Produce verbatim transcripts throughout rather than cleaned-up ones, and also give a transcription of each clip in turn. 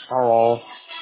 Hello.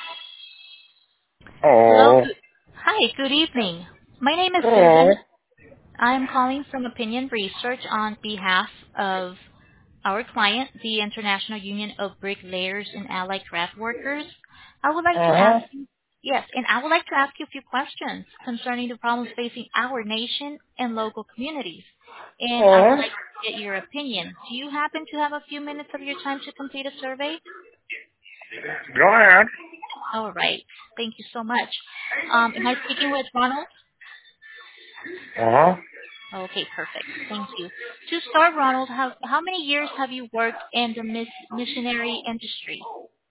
Hello. Hello. Good. Hi, good evening. My name is Hello. Susan. I'm calling from Opinion Research on behalf of our client, the International Union of Bricklayers and Allied Craft Workers. I would like to Uh-huh. ask you, yes, and I would like to ask you a few questions concerning the problems facing our nation and local communities. And I would Uh-huh. like to get your opinion. Do you happen to have a few minutes of your time to complete a survey? Go ahead. All right. Thank you so much. Um, am I speaking with Ronald? Uh-huh. Okay, perfect. Thank you. To start, Ronald, how how many years have you worked in the mis- missionary industry?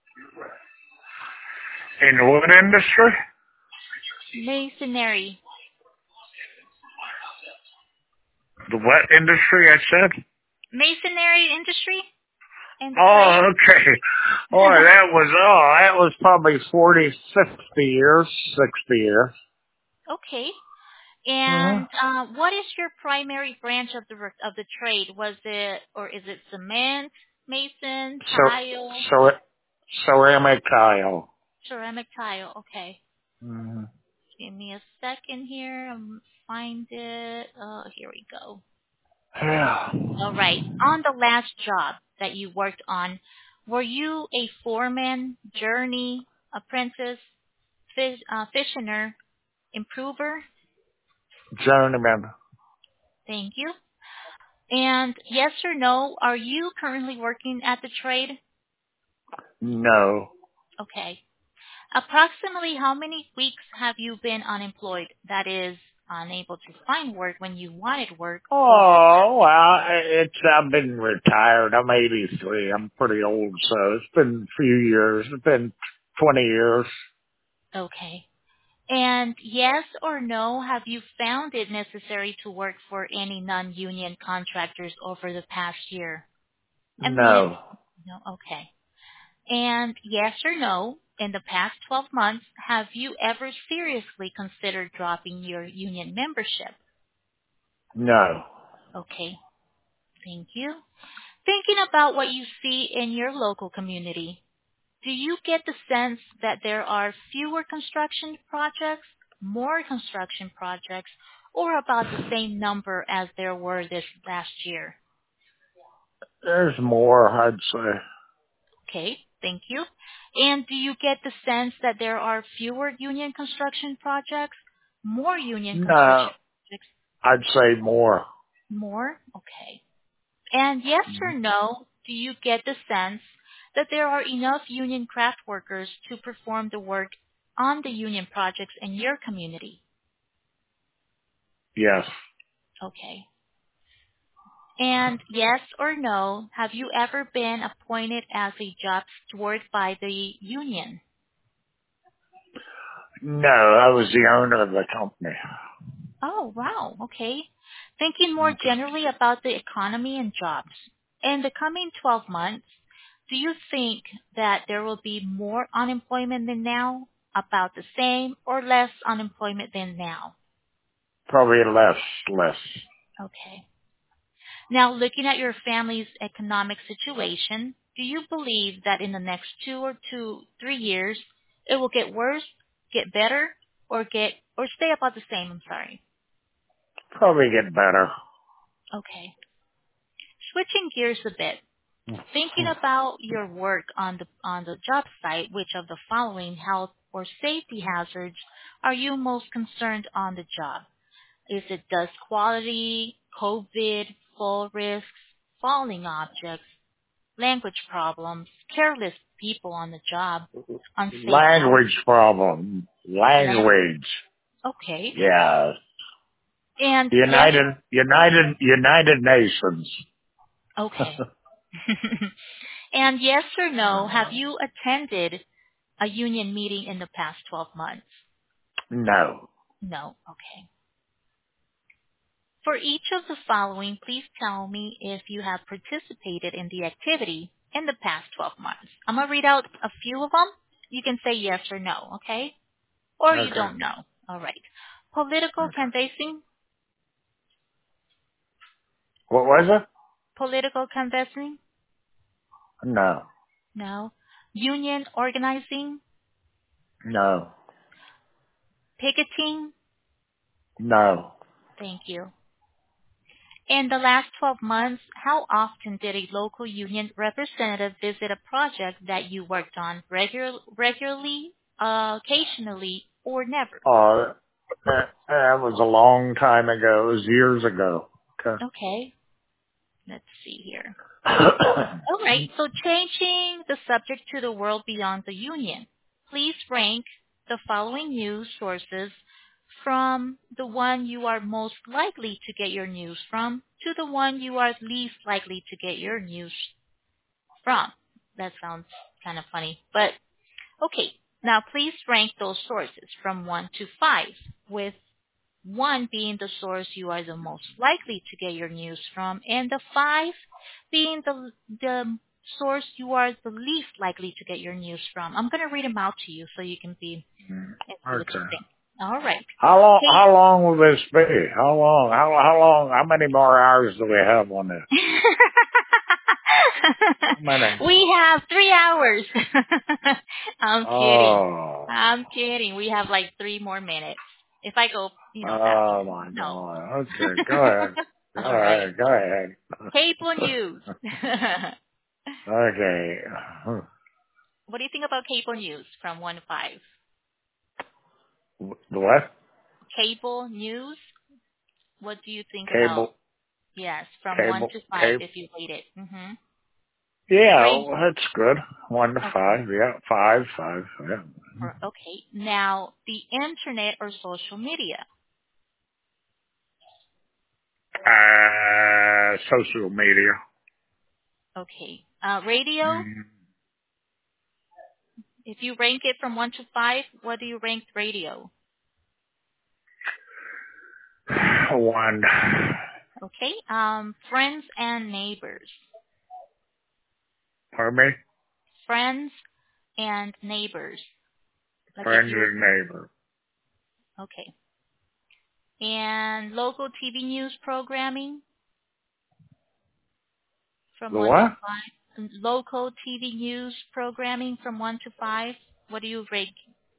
In the wood industry? Masonry. The what industry, I said? Masonry industry and the Oh, trade? okay. Oh, that was, oh, that was probably forty, fifty years, sixty years. Okay. Uh-huh. And uh, what is your primary branch of the re- of the trade? Was it or is it cement, mason, So, tile, so, ceramic tile. ceramic tile? Okay. Mm-hmm. Give me a second here. Um, find it. Uh, here we go. Yeah. All right. On the last job that you worked on, were you a foreman, journey, apprentice, fish, uh, fissioner, improver? Journeyman. Thank you. And yes or no, are you currently working at the trade? No. Okay. Approximately how many weeks have you been unemployed? That is, unable to find work when you wanted work over the Oh, well, it's, I've been retired. I'm eighty-three. I'm pretty old, so it's been a few years. It's been twenty years. Okay. And yes or no, have you found it necessary to work for any non-union contractors over the past year? And yes, No. no, okay. And yes or no, in the past twelve months, have you ever seriously considered dropping your union membership? No. Okay, thank you. Thinking about what you see in your local community, do you get the sense that there are fewer construction projects, more construction projects, or about the same number as there were this last year? There's more, I'd say. Okay, thank you. And do you get the sense that there are fewer union construction projects, more union No. construction projects, I'd say more. more? Okay. And yes or no, do you get the sense that there are enough union craft workers to perform the work on the union projects in your community? Yes. Okay. And yes or no, have you ever been appointed as a job steward by the union? No, I was the owner of the company. Oh, wow. Okay. Thinking more generally about the economy and jobs. In the coming twelve months, do you think that there will be more unemployment than now, about the same, or less unemployment than now? Probably less, less. Okay. Now, looking at your family's economic situation, do you believe that in the next two or two, three years, it will get worse, get better, or get, or stay about the same? I'm sorry. Probably get better. Okay. Switching gears a bit, thinking about your work on the on the job site, which of the following health or safety hazards are you most concerned on the job? Is it dust quality, COVID, fall risks, falling objects, language problems, careless people on the job, unsafe hours? Language problem. Lan- Language. okay. Yes. And yes, United, United, United Nations. okay. And yes or no, have you attended a union meeting in the past twelve months? No. No. Okay. For each of the following, please tell me if you have participated in the activity in the past twelve months. I'm going to read out a few of them. You can say yes or no, okay? Or you Okay. don't know. All right. Political Okay. canvassing? What was it? Political canvassing? No. No. Union organizing? No. Picketing? No. Thank you. In the last twelve months, how often did a local union representative visit a project that you worked on? Regular, regularly, uh, occasionally, or never? Uh, that, that was a long time ago. It was years ago. Okay. Okay, let's see here. All right, so changing the subject to the world beyond the union. Please rank the following news sources from the one you are most likely to get your news from to the one you are least likely to get your news from. That sounds kind of funny, but okay. Now please rank those sources from one to five, with one being the source you are the most likely to get your news from, and the five being the the source you are the least likely to get your news from. I'm going to read them out to you so you can be and see what you Okay. think. All right. How long? Hey. How long will this be? How long? How how long? How many more hours do we have on this? How many? We have three hours. I'm kidding. Oh. I'm kidding. We have like three more minutes. If I go, you know, Oh faster. my No. God. Okay. Go ahead. Go All right. ahead. Go ahead. Cable news. Okay. What do you think about cable news from one to five? The what? Cable news. What do you think about? Cable. Yes, from one Cable. to five, Cable. if you rate it. Mm-hmm. Yeah, Rate. well, that's good. One to Okay. five. Yeah, five, five. Yeah. Or- Okay. Now, the internet or social media. Uh, social media. Okay. Uh, radio. Mm, If you rank it from one to five, what do you rank radio? One. Okay. Um, friends and neighbors. Pardon me? Friends and neighbors. Like if Friends you and neighbor. okay. And local T V news programming from The one to what? five. Local T V news programming from one to five. What do you rank?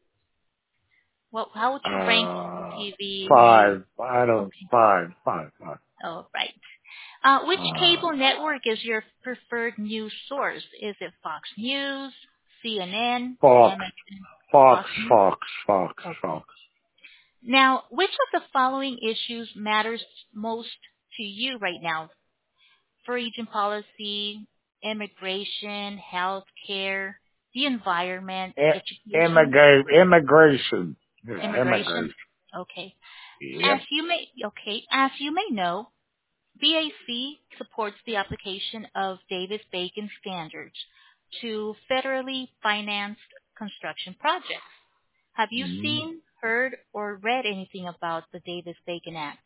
What? How would you rank Uh, T V news? five. I don't, Okay. five, five, five. Oh, right. Uh, which Uh, cable network is your preferred news source? Is it Fox News, C N N, Fox, M S N, Fox, Fox News? Fox, Fox, Okay. Fox. Now, which of the following issues matters most to you right now? Free agent policy, immigration, health care, the environment, I- education, immigra- immigration. Yeah, immigration? immigration. Okay. As Yep. you may, okay, as you may know, B A C supports the application of Davis-Bacon standards to federally financed construction projects. Have you Mm, seen, heard, or read anything about the Davis-Bacon Act?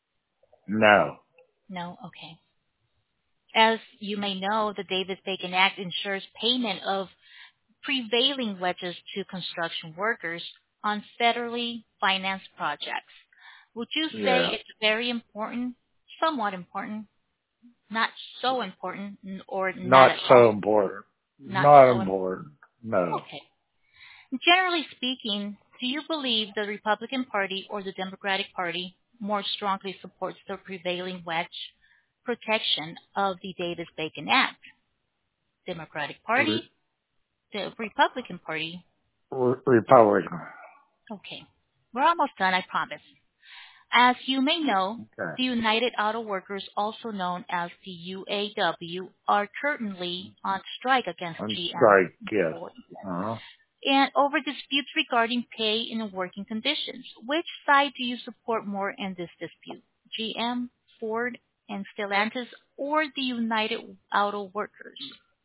no. No? Okay. As you may know, the Davis-Bacon Act ensures payment of prevailing wages to construction workers on federally financed projects. Would you say Yeah. it's very important, somewhat important, not so important, n- or not Not at so all? important. Not Not so important. important. No. Okay. Generally speaking, do you believe the Republican Party or the Democratic Party more strongly supports the prevailing wage protection of the Davis-Bacon Act? Democratic Re- Party, the Republican Party. Re- Republican. Okay. We're almost done, I promise. As you may know, Okay. the United Auto Workers, also known as the U A W, are currently on strike against On G M strike, yes. Ford Uh-huh. and over disputes regarding pay and working conditions. Which side do you support more in this dispute? G M, Ford, and Stellantis, or the United Auto Workers?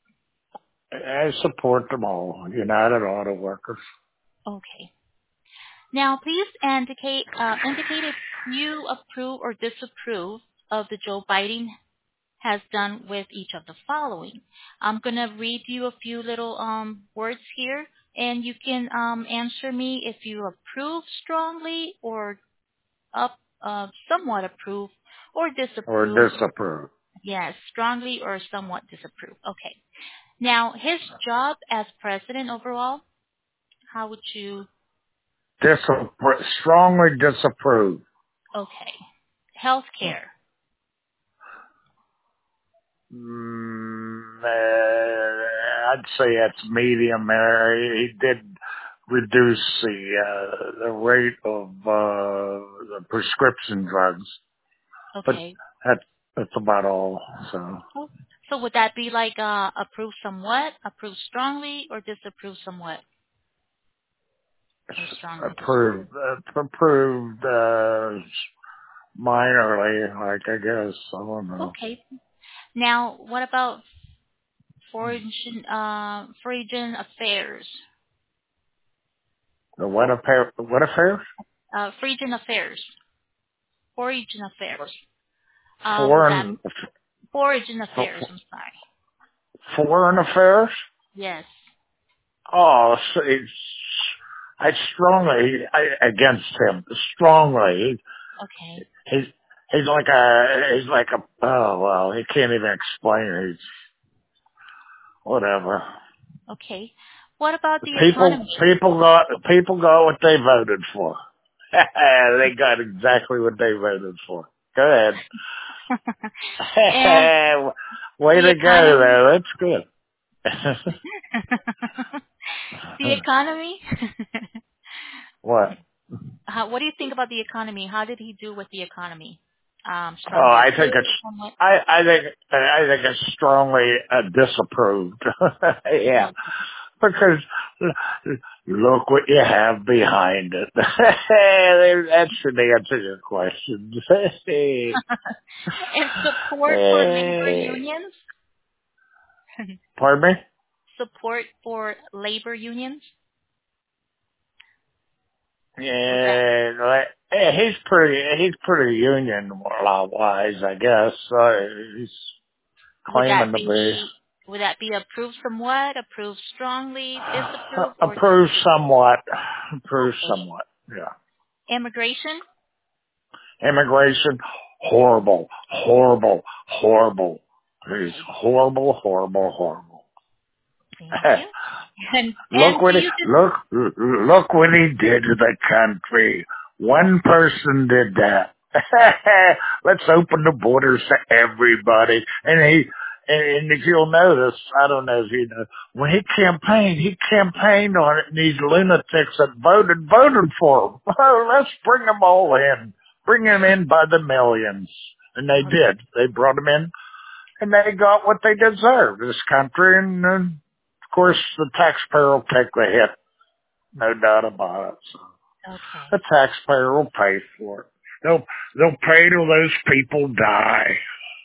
I support them all. United Auto Workers. Okay. Now, please indicate uh, indicate if you approve or disapprove of the Joe Biden has done with each of the following. I'm going to read you a few little um, words here, and you can um, answer me if you approve strongly or up, uh, somewhat approve or Or disapprove. disapprove. Yes, strongly or somewhat disapprove. Okay. Now, his job as president overall, how would you? Disappro- strongly disapprove. Okay. Healthcare. Mm, uh, I'd say it's medium. Uh, he did reduce the uh, the rate of uh, the prescription drugs, but Okay. that's that's about all. So Oh, so would that be like uh, approve somewhat, approve strongly, or disapprove somewhat, or strongly disapprove? approved, uh, approved uh, minorly, like I guess. I don't know. Okay. Now, what about foreign uh, foreign affairs? The what affair? What affairs? Uh, foreign affairs. Foreign affairs. Uh, would that Foreign, foreign affairs? I'm sorry. foreign affairs. Yes. Oh, so it's, I strongly I, against him. Strongly, Okay. he's he's like a he's like a oh well, he can't even explain it. He's whatever. Okay. What about the People economy? people got people got what they voted for. They got exactly what they voted for. Go ahead. And Way the to go, economy. though. That's good. The economy. What? How, what do you think about the economy? How did he do with the economy? Um, Oh, strongly I think it's. approved, somewhat. I I think I think it's strongly uh, disapproved. Yeah, Okay. because look what you have behind it. That should answer your question. And support for labor unions. Pardon me? Support for labor unions. Would that Yeah, like, yeah, he's pretty. He's pretty union law wise, I guess. Uh, he's would that claiming to be. be would that be approved somewhat, approved strongly, disapprove, or Approved disapprove? somewhat. Approved Okay. somewhat. Yeah. Immigration. Immigration, horrible, horrible, horrible. He's Okay. horrible, horrible, horrible. Thank you. And Look and what do he you just look look what he did to the country. One person did that. Let's open the borders to everybody. And he and if you'll notice, I don't know if you know, when he campaigned, he campaigned on it, and these lunatics that voted voted for him. Oh, let's bring them all in, bring them in by the millions, and they okay. did. They brought them in, and they got what they deserved. This country, and uh, of course, the taxpayer will take the hit, no doubt about it. So Okay. the taxpayer will pay for it. They'll they'll pay till those people die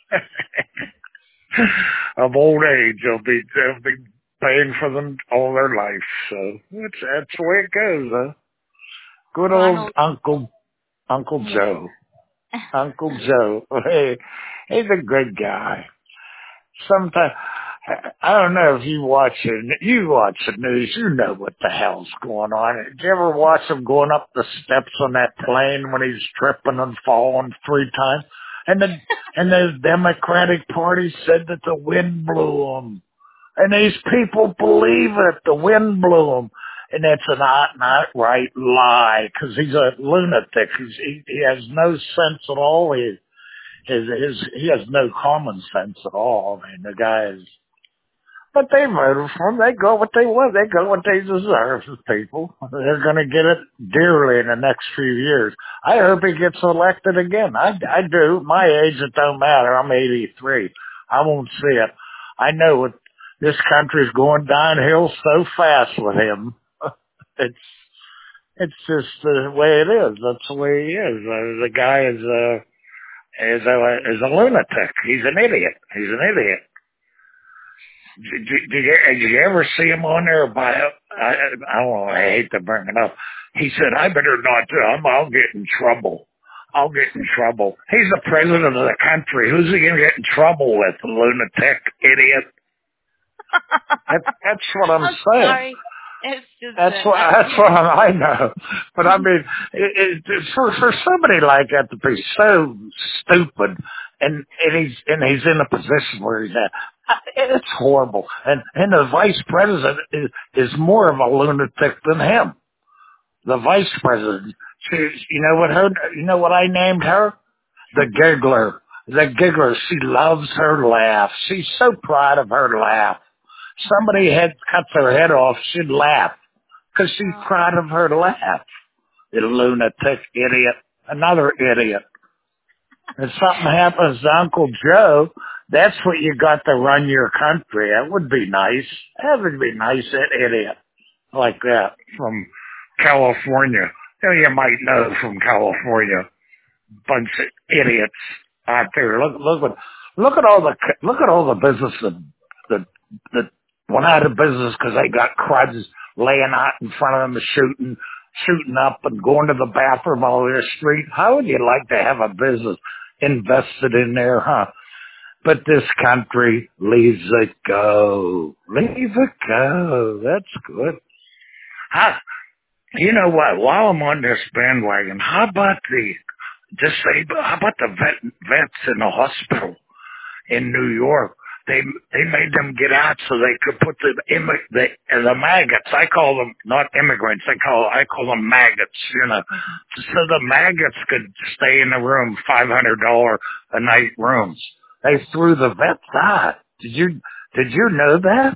of old age. They'll be they'll be paying for them all their life. So that's that's the way it goes. Huh? Good old Ronald. Uncle Uncle Yeah. Joe. Uncle Joe. Hey, he's a good guy. Sometimes, I don't know if you watch it. You watch the news, you know what the hell's going on. Did you ever watch him going up the steps on that plane when he's tripping and falling three times? And the and the Democratic Party said that the wind blew him. And these people believe it. The wind blew him. And that's an out and outright lie, because he's a lunatic. He's, he, he has no sense at all. He, his, his, he has no common sense at all. I mean, the guy is, but they voted for him. They got what they want. They got what they deserve, these people. They're going to get it dearly in the next few years. I hope he gets elected again. I, I do. My age, it don't matter. I'm eighty-three. I won't see it. I know it. This country's going downhill so fast with him. It's, it's just the way it is. That's the way he is. Uh, the guy is, uh, is a, is a lunatic. He's an idiot. He's an idiot. Did, did, did, you, did you ever see him on there by, I, I don't know, I hate to bring it up. He said, I better not do it. I'll get in trouble. I'll get in trouble. He's the president of the country. Who's he going to get in trouble with? The lunatic idiot. That, that's what I'm I'm saying. sorry. It's just That's that what I, that's what I know. But I mean, it, it, for for somebody like that to be so stupid and and he's and he's in a position where he's at. It's horrible. And and the vice president is is more of a lunatic than him. The vice president. She, you know what her? You know what I named her? The giggler. The giggler. She loves her laugh. She's so proud of her laugh. Somebody had cut their head off, she'd laugh because she's proud of her laugh. You lunatic idiot. Another idiot. If something happens to Uncle Joe, that's what you got to run your country. That would be nice. That would be nice, that idiot like that from California. You know, you might know from California. Bunch of idiots out there. Look, look at, look at all the, look at all the business that, that, that went out of business because they got cruds laying out in front of them and shooting, shooting up and going to the bathroom all over the street. How would you like to have a business invested in there, huh? But this country leaves it go. Leave it go. That's good. How, you know what? While I'm on this bandwagon, how about the disabled? How about the vet, vets in the hospital in New York? They they made them get out so they could put the immi- the the maggots. I call them not immigrants. I call I call them maggots. You know, so the maggots could stay in the room, five hundred dollar a night rooms. They threw the vets out. Did you did you know that?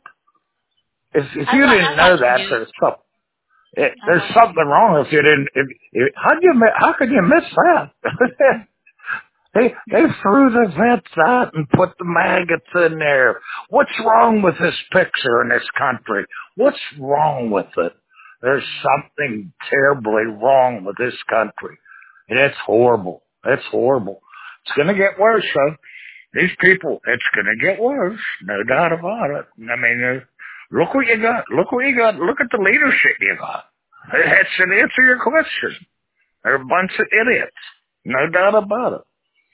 If if you I, didn't I know watch that, news. there's something. It, I there's watch something wrong if you didn't. If, if, how you mi- how could you miss that? they they threw the vets out and put the maggots in there. What's wrong with this picture in this country? What's wrong with it? There's something terribly wrong with this country, and it's horrible. It's horrible. It's gonna get worse, though. These people, it's gonna get worse, no doubt about it. I mean. Uh, Look what you got. Look what you got. Look at the leadership you got. That should answer your question. They're a bunch of idiots. No doubt about it.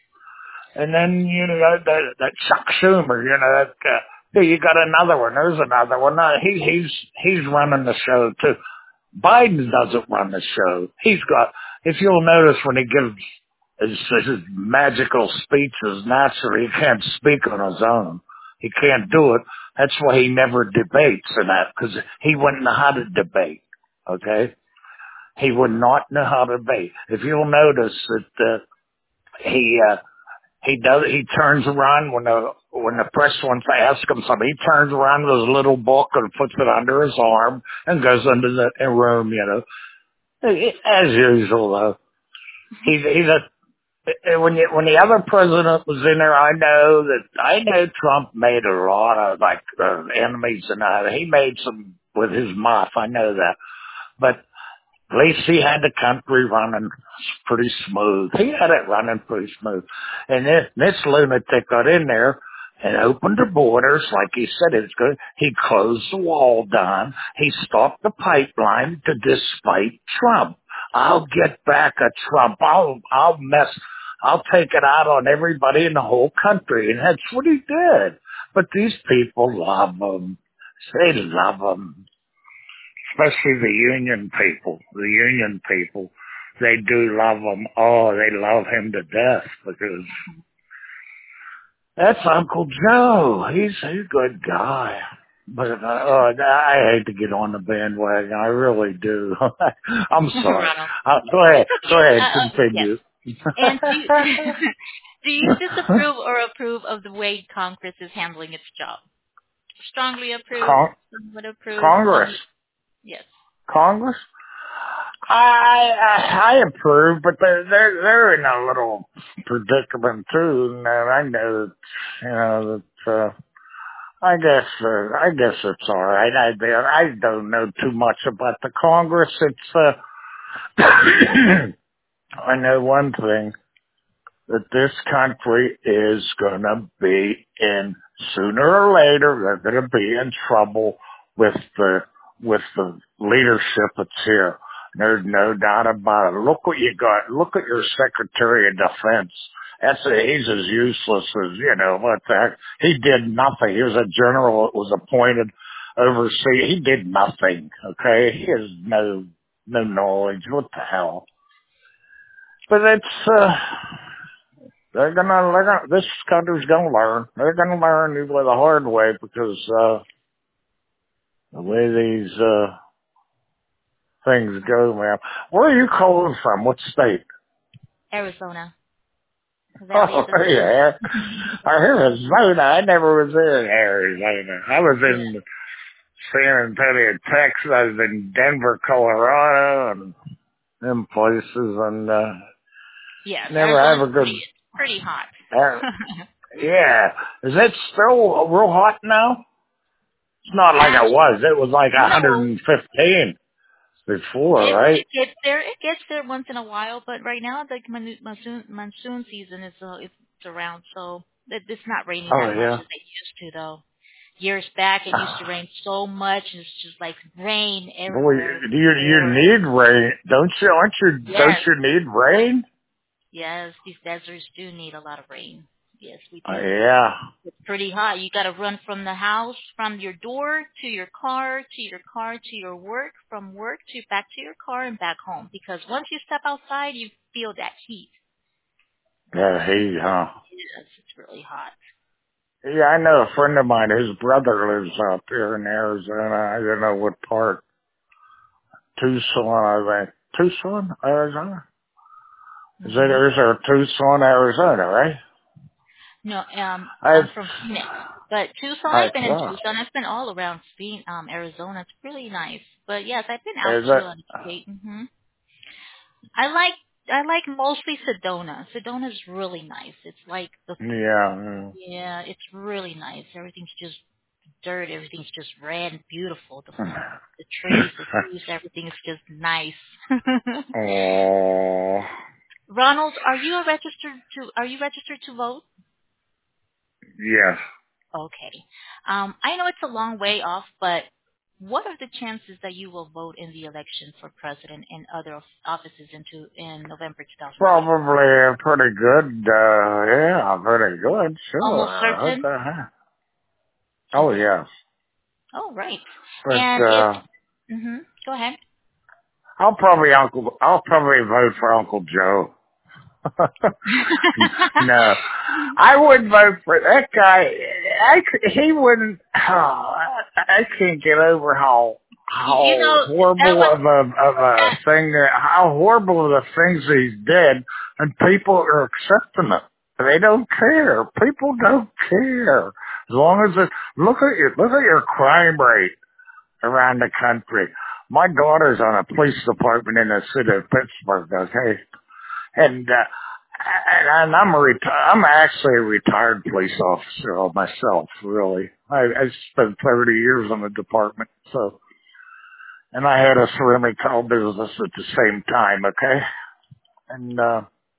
And then, you know, that, that Chuck Schumer, you know, that, uh, yeah, you got another one. There's another one. Uh, he, he's, he's running the show too. Biden doesn't run the show. He's got, if you'll notice when he gives his, his magical speeches, naturally, he can't speak on his own. He can't do it. That's why he never debates in that, because he wouldn't know how to debate. Okay? He would not know how to debate. If you'll notice that uh, he uh, he does he turns around when the when the press wants to ask him something, he turns around with his little book and puts it under his arm and goes into the room. You know, as usual though. He's he's a When you, when the other president was in there, I know that I know Trump made a lot of like uh, enemies and uh, he made some with his mouth. I know that, but at least he had the country running pretty smooth. He had it running pretty smooth, and this, this lunatic got in there and opened the borders like he said it's good. He closed the wall down. He stopped the pipeline to despite Trump. I'll get back at Trump. I'll I'll mess. I'll take it out on everybody in the whole country, and that's what he did. But these people love him. They love him, especially the union people. The union people, they do love him. Oh, they love him to death because that's Uncle Joe. He's, he's a good guy. But uh, oh, I hate to get on the bandwagon. I really do. I'm sorry. Ronald. Uh, go ahead. It's Go okay. ahead. Uh, uh, yes. Continue. And do you, do you disapprove or approve of the way Congress is handling its job? Strongly approve, Con- somewhat approve. Congress. On, yes. Congress. I, I I approve, but they're they're they're in a little predicament too. And I know that you know that. Uh, I guess uh, I guess it's all right. I I don't know too much about the Congress. It's uh, I know one thing, that this country is gonna be in sooner or later. They're gonna be in trouble with the with the leadership that's here. There's no doubt about it. Look what you got. Look at your Secretary of Defense. That's a, he's as useless as, you know, what the heck. He did nothing. He was a general that was appointed overseas. He did nothing, okay? He has no, no knowledge. What the hell? But it's, uh, they're gonna, they're gonna, this country's gonna learn. They're gonna learn the the hard way because, uh, the way these, uh, things go, man. Where are you calling from? What state? Arizona. Valley Oh, of the Sun. yeah. Arizona. I never was in Arizona. I was in Yeah. San Antonio, Texas. I was in Denver, Colorado, and them places, and, uh, Yes, never have Arizona's a pretty, good, it's pretty hot. uh, yeah. Is it still real hot now? It's not like it Actually, was. It was like no. one hundred fifteen before, It right? it gets there. It gets there once in a while, but right now the mon- monsoon monsoon season is uh, it's around, so it, it's not raining Oh, that much yeah. as it used to though. Years back, it used to rain so much, and it's just like rain Boy, everywhere. do you, you Or need rain. Don't you, aren't you, don't yes, you need rain? yes, these deserts do need a lot of rain. Yes, we Uh, do. yeah. It's pretty hot. You got to run from the house, from your door to your car, to your car to your work, from work to back to your car and back home. Because once you step outside, you feel that heat. Yeah, he, huh? Yes, it's really hot. Yeah, I know a friend of mine, his brother lives out there in Arizona. I don't know what part. Tucson, I think. Tucson, Arizona? Is it, Mhm. is there Tucson, Arizona, right? No, um, I've, I'm from Phoenix, but Tucson. I I've been in thought. Tucson. I've been all around Phoenix, um, Arizona. It's really nice. But yes, I've been out Is to it? uh, state. Mhm. I like I like mostly Sedona. Sedona's really nice. It's like the Yeah. yeah, it's really nice. Everything's just dirt. Everything's just red and beautiful. The the trees, the trees, everything is just nice. Oh, Ronald, are you a registered to are you registered to vote? yes. Okay. Um, I know it's a long way off, but what are the chances that you will vote in the election for president and other of- offices into in November twenty twenty-six? Probably pretty good, uh, yeah, pretty good, Almost sure. What certain. the heck? Is Oh, it? yes. Oh, right. But, And if uh, hmm go ahead. I'll probably Uncle, I'll probably vote for Uncle Joe. No, I would vote for that guy. I, c- he wouldn't, oh, I can't get over how, You, you how know that horrible was of a, of a that. thing, that- how horrible of the things he's did, and people are accepting it. They don't care. People don't care. As long as it, look at your, look at your crime rate around the country. My daughter's on a police department in the city of Pittsburgh, okay? And, uh, and and I'm a reti- I'm actually a retired police officer myself, really. I, I spent thirty years in the department, so, and I had a ceramic tile business at the same time, okay? And, uh,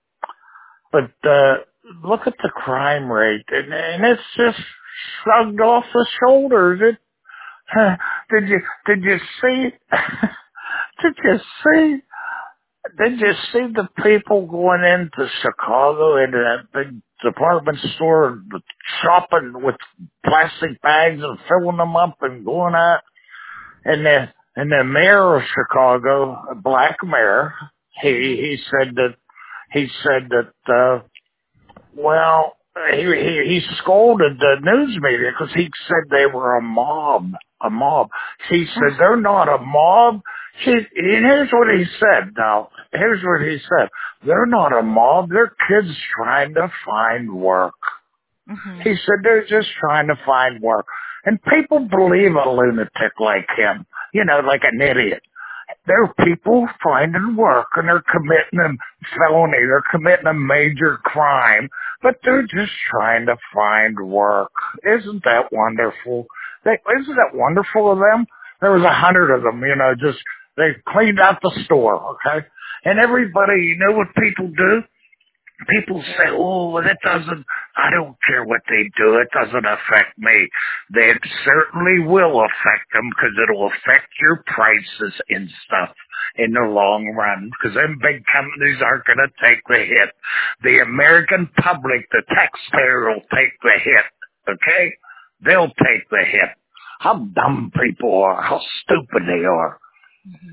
but, uh, look at the crime rate, and, and it's just shrugged off the shoulders. It, did you, did you see, did you see Did you see the people going into Chicago into that big department store shopping with plastic bags and filling them up and going out? And the and the mayor of Chicago, a black mayor, he hmm he said that he said that uh well, he, he, he scolded the news media because he said they were a mob, a mob. He said they're not a mob. He, and here's what he said. Now, here's what he said. They're not a mob. They're kids trying to find work. hmm He said they're just trying to find work. And people believe a lunatic like him, you know, like an idiot. There are people finding work and they're committing a felony. They're committing a major crime, but they're just trying to find work. Isn't that wonderful? They, isn't that wonderful of them? There was a hundred of them, you know, just, they cleaned out the store, okay? And everybody, you know what people do? People say, oh, well, that doesn't, I don't care what they do. It doesn't affect me. That certainly will affect them because it'll affect your prices and stuff in the long run because them big companies aren't going to take the hit. The American public, the taxpayer will take the hit, okay? They'll take the hit. How dumb people are, how stupid they are. hmm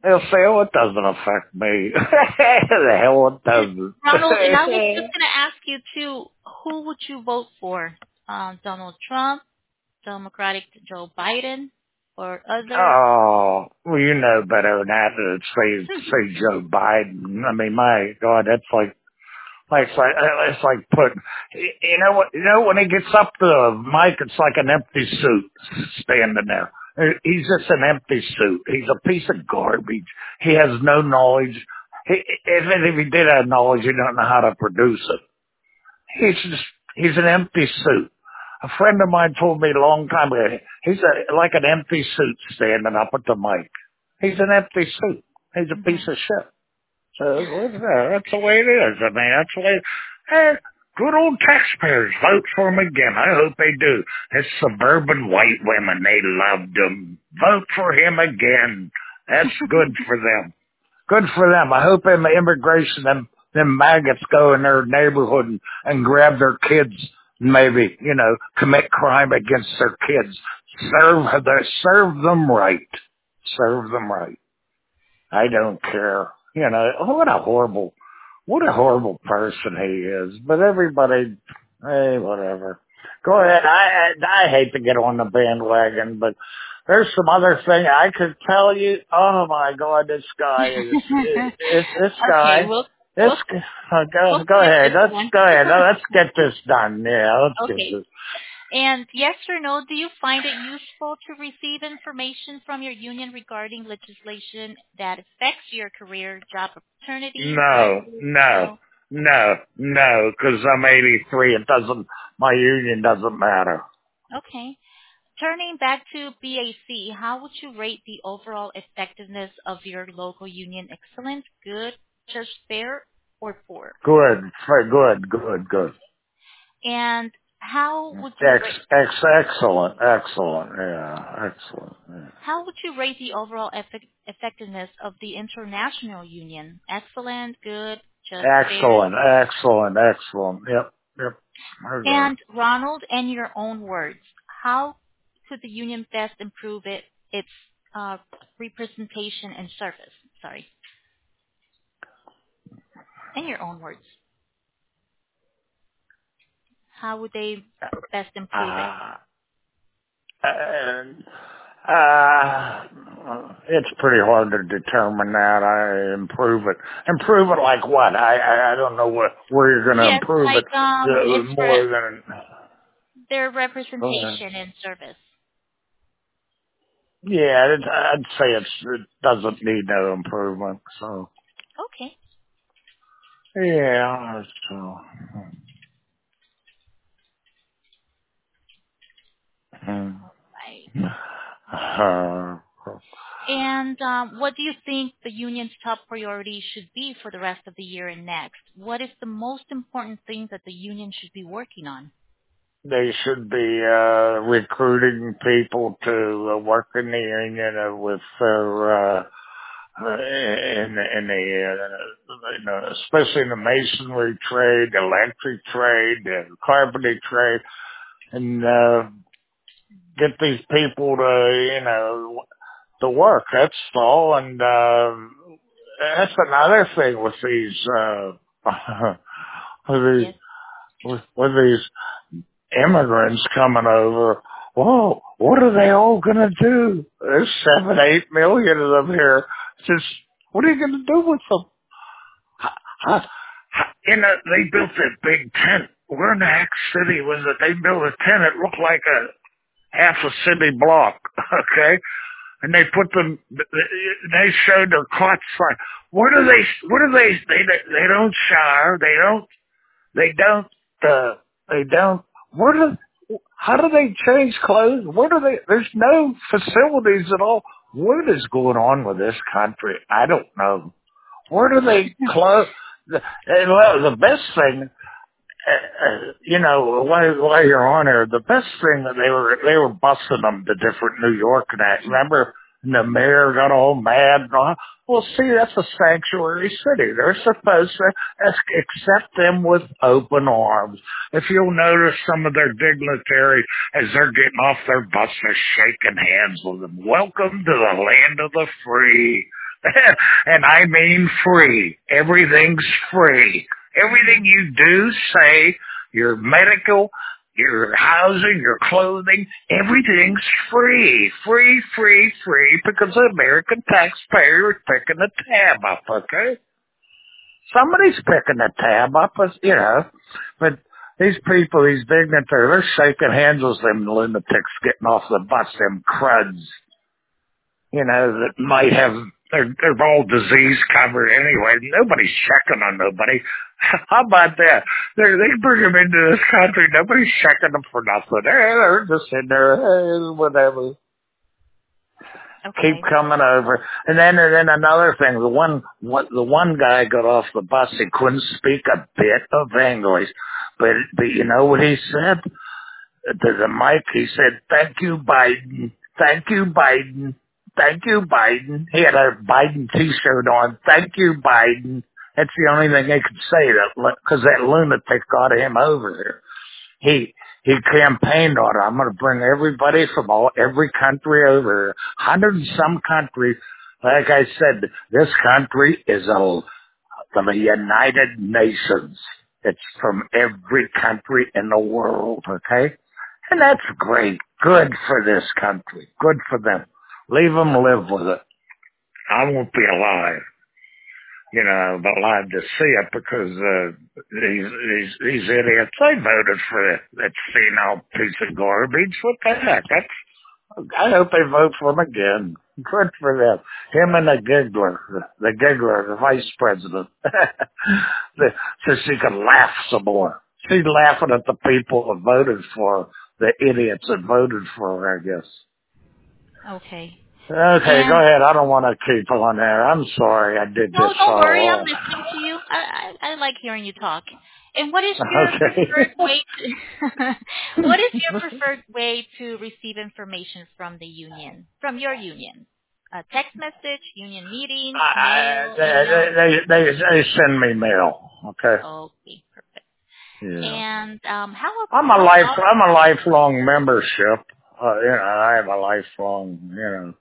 They'll say, oh, it doesn't affect me. The hell it doesn't. Ronald, and I was just going to ask you, too, who would you vote for? Um, Donald Trump, Democratic Joe Biden, or other? Oh, well, you know better than that to say, say Joe Biden. I mean, my God, that's like, like, it's like, it's like put, you know what, you know, when he gets up to the mic, it's like an empty suit standing there. He's just an empty suit. He's a piece of garbage. He has no knowledge. He, even if he did have knowledge, he don't know how to produce it. He's just, he's an empty suit. A friend of mine told me a long time ago, he's a, like an empty suit standing up at the mic. He's an empty suit. He's a Mm-hmm. piece of shit. So what's that? That's the way it is. I mean, that's the way. Hey, good old taxpayers vote for him again. I hope they do. His suburban white women, they loved him. Vote for him again. That's good for them. Good for them. I hope them immigration, them them maggots go in their neighborhood and, and grab their kids. Maybe, you know, commit crime against their kids. Serve the serve them right. Serve them right. I don't care. You know, what a horrible, what a horrible person he is. But everybody, hey, whatever. Go ahead. I, I I hate to get on the bandwagon, but there's some other thing I could tell you. Oh my God, this guy is, is this Okay, guy. we'll, This we'll, uh, go we'll go skip ahead. this Let's one. go ahead. Let's get this done. Yeah, let's get Okay. this. And yes or no, do you find it useful to receive information from your union regarding legislation that affects your career, job opportunities, No, benefits? no, No. no, no, because I'm eighty-three. It doesn't, my union doesn't matter. Okay. Turning back to B A C, how would you rate the overall effectiveness of your local union? Excellent, good, just fair, or poor? Good, f- good, good, good. And how would you Ex, rate ex, excellent, excellent, yeah, excellent. Yeah. how would you rate the overall effect- effectiveness of the international union? Excellent, good, just fair. Excellent, excellent, excellent. Yep, yep. I agree. And Ronald, in your own words, how could the union best improve it its uh, representation and service? Sorry, in your own words, how would they best improve it? Uh, and, uh, it's pretty hard to determine that. I improve it. Improve it like what? I I, I don't know what where you're going to Yes, improve it like um, uh, its re- more than. their Uh, representation and service. yeah, it, I'd say it's it doesn't need no improvement. So Okay. yeah, so. hmm. Right. Uh, And um, what do you think the union's top priority should be for the rest of the year and next? What is the most important thing that the union should be working on? they should be uh, recruiting people to uh, work in the union uh, with their uh, uh, in in the uh, you know, especially in the masonry trade, the electric trade, the carpentry trade, and uh, get these people to you know to work. That's all, and uh, that's another thing with these uh, with these Yes. with, with these immigrants coming over. Whoa, what are they all gonna do? There's seven, eight million of them here. Just what are you gonna do with them? Huh? You know, they built that big tent. Where in the heck city was it? They built a tent. It looked like a half a city block. Okay, and they put them. They showed their cots. Like, what do they? What do they? They they don't shower. They don't. They don't. Uh, they don't. Where do? How do they change clothes? Where do they? There's no facilities at all. What is going on with this country? I don't know. Where do they close? And well, the best thing, uh, uh, you know, while, while you're on there, the best thing that they were they were busing them to different New York and that. Remember, and the mayor got all mad. And all. Well, see, that's a sanctuary city. They're supposed to ac- accept them with open arms. If you'll notice, some of their dignitaries, as they're getting off their bus, they're shaking hands with them. Welcome to the land of the free. And I mean free. Everything's free. Everything you do, say, your medical, your housing, your clothing, everything's free. Free, free, free, because the American taxpayer is picking the tab up, okay? Somebody's picking the tab up, you know, but these people, these dignitaries, they're shaking hands with them lunatics getting off the bus, them cruds, you know, that might have, they're, they're all disease covered anyway. Nobody's checking on nobody. How about that? They're, they bring them into this country. Nobody's checking them for nothing. They're, they're just in there, hey, whatever. Okay. Keep coming over. And then, and then another thing, the one, what, the one guy got off the bus, he couldn't speak a bit of English. But, but you know what he said? To the mic, he said, thank you, Biden. Thank you, Biden. Thank you, Biden. He had a Biden t-shirt on. Thank you, Biden. That's the only thing he could say, that because that lunatic got him over there. He he campaigned on it. I'm going to bring everybody from all every country over, hundred and some countries. Like I said, this country is a from the United Nations. It's from every country in the world. Okay, and that's great. Good for this country. Good for them. Leave them live with it. I won't be alive. You know, but alive to see it because uh, these these these idiots, they voted for that, that senile piece of garbage. What the heck? That's, I hope they vote for him again. Good for them. Him and the giggler, the, the giggler, the vice president, the, so she can laugh some more. She's laughing at the people that voted for her, the idiots that voted for her, I guess. Okay. Okay, And go ahead. I don't want to keep on there. I'm sorry. I did no, get so don't worry. I'm off. listening to you. I, I I like hearing you talk. And what is your Okay. preferred way to what is your preferred way to receive information from the union, from your union? A text message, union meetings, I, mail, email. they, they, they, they send me mail. Okay. Okay, perfect. Yeah. And um, how I'm a how life, often? I'm a lifelong membership. Uh, you know, I have a lifelong, you know,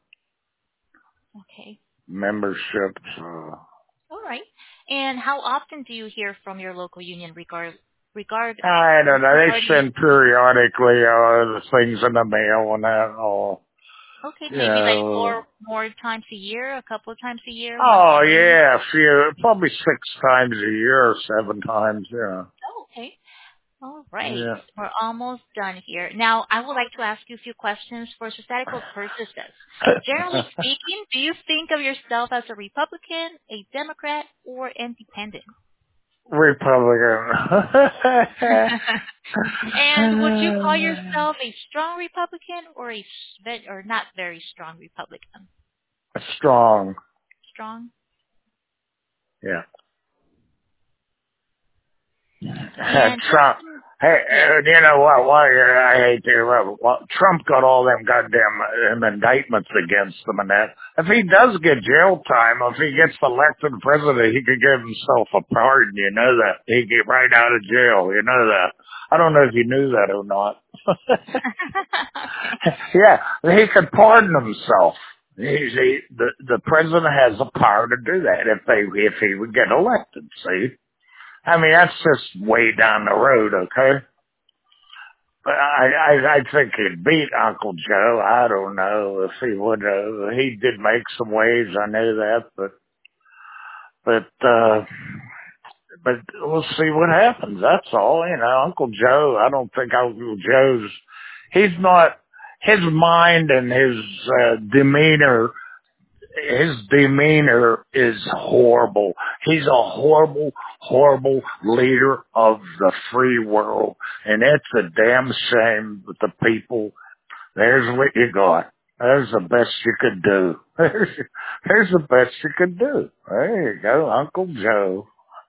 Okay, membership. Uh, all right. And how often do you hear from your local union regard regard I don't know. They regarding? send periodically, uh, the things in the mail and that, all, Okay, you maybe like know. more more times a year, a couple of times a year, once Oh every. yeah, a few, probably six times a year or seven times, yeah. Oh, okay. All right. Yeah. We're almost done here. Now, I would like to ask you a few questions for statistical purposes. Generally speaking, do you think of yourself as a Republican, a Democrat, or independent? Republican. And would you call yourself a strong Republican or a ve- or not very strong Republican? Strong. Strong. Yeah. And just Trump. Hey, yes. uh, you know what? Why I hate to interrupt. Well, Trump got all them goddamn um, indictments against him and that. If he does get jail time, if he gets elected president, he could give himself a pardon. You know that? He get right out of jail. You know that? I don't know if you knew that or not. Okay. Yeah, he could pardon himself. He's, he, the the president has the power to do that if they if he would get elected. See. I mean, that's just way down the road, okay? But I, I, I think he'd beat Uncle Joe. I don't know if he would. Uh, he did make some waves. I knew that, but, but, uh, but we'll see what happens. That's all. You know, Uncle Joe, I don't think Uncle Joe's, he's not, his mind and his, uh, demeanor his demeanor is horrible. He's a horrible, horrible leader of the free world. And it's a damn shame that the people, there's what you got. There's the best you could do. There's, there's the best you could do. There you go, Uncle Joe.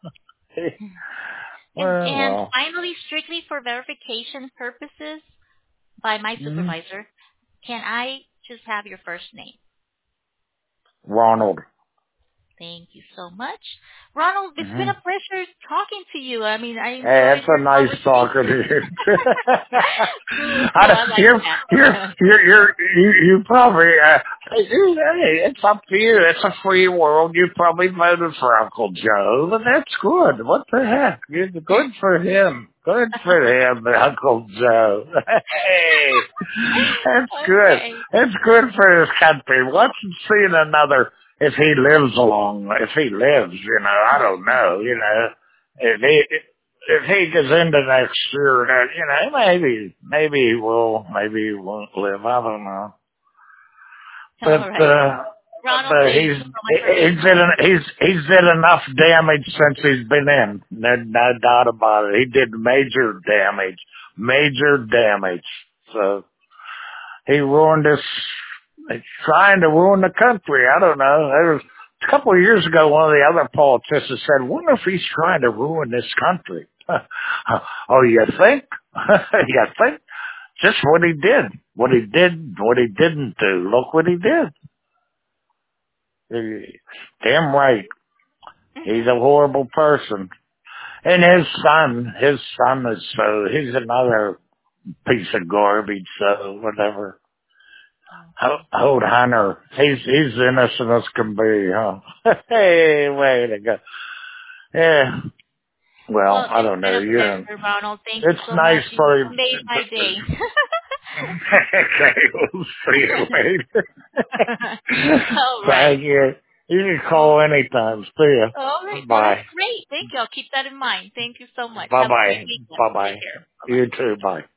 And Well, and well. finally, strictly for verification purposes, by my Mm, supervisor, can I just have your first name? Ronald. Thank you so much. Ronald, it's been Mm-hmm. a pleasure talking to you. I mean, I Hey, enjoyed it's our a nice talking to conversation. you. Cool, I cool. don't- I like you're, you're, that. you're, you're, you, you probably, uh, hey, hey, it's up to you. It's a free world. You probably voted for Uncle Joe, but that's good. What the heck? You're good for him. Good for him, Uncle Joe. Hey, that's good. Okay. It's good for his country. What's seeing another, if he lives along, if he lives, you know, I don't know, you know, if he, if he gets into next year, uh, you know, maybe, maybe he will, maybe he won't live. I don't know. All But, right. uh, Ronald, but thank he's, you so much for being he's here. did, en- he's, he's did enough damage since he's been in. No, no doubt about it. He did major damage, major damage. So he ruined us. He's trying to ruin the country. I don't know. There was a couple of years ago, one of the other politicians said, "Wonder if he's trying to ruin this country." Oh, you think? You think? Just what he did. What he did, what he didn't do. Look what he did. He- Damn right. He's a horrible person. And his son, his son is so, he's another piece of garbage, so whatever. Ho- Okay. Hold Hunter. He's, he's innocent as can be, huh? Hey, way to go. Yeah. Well, Well, I it's don't been know. a You know, pleasure, Ronald. Thank you it's so much. nice You for you made my day. Okay, we'll see you later. All right. Thank you. You can Oh, call anytime. See ya. all right. Well, that's Bye. great. Thank you. I'll keep that in mind. Thank you so much. Bye Have a great bye. weekend. Bye Take bye. care. Bye-bye. You too. Bye.